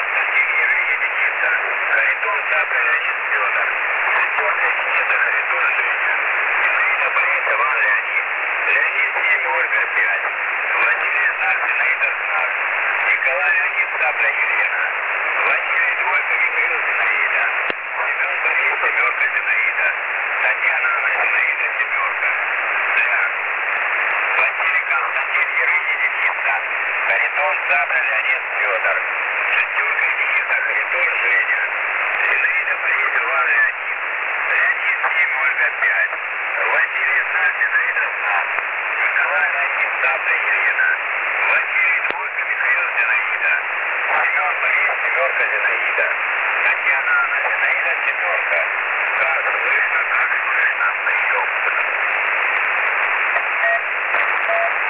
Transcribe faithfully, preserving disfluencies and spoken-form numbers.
Константин Юрий единица. Харитон Цапля Леонид Федор. Шестерка единица Харитон Женя. Зинаида Борис Иван Леонид. Леонид семь Ольга пять. Василий знак Зинаида знак. Николай Леонид Цапля Елена. Василий двойка Михаил Зинаида. Семен Борис семерка Зинаида. Татьяна Анна Зинаида семерка. Д. Василий Константин Юрий единица. Харитон Цапля Леонид Федор. Шестерка единица Харитон Женя. Зинаида Борис Иван Леонид. Леонид семь Ольга пять. Василий знак Зинаида знак. Николай Леонид Цапля Елена. Василий двойка Михаил Зинаида. Семен Борис семерка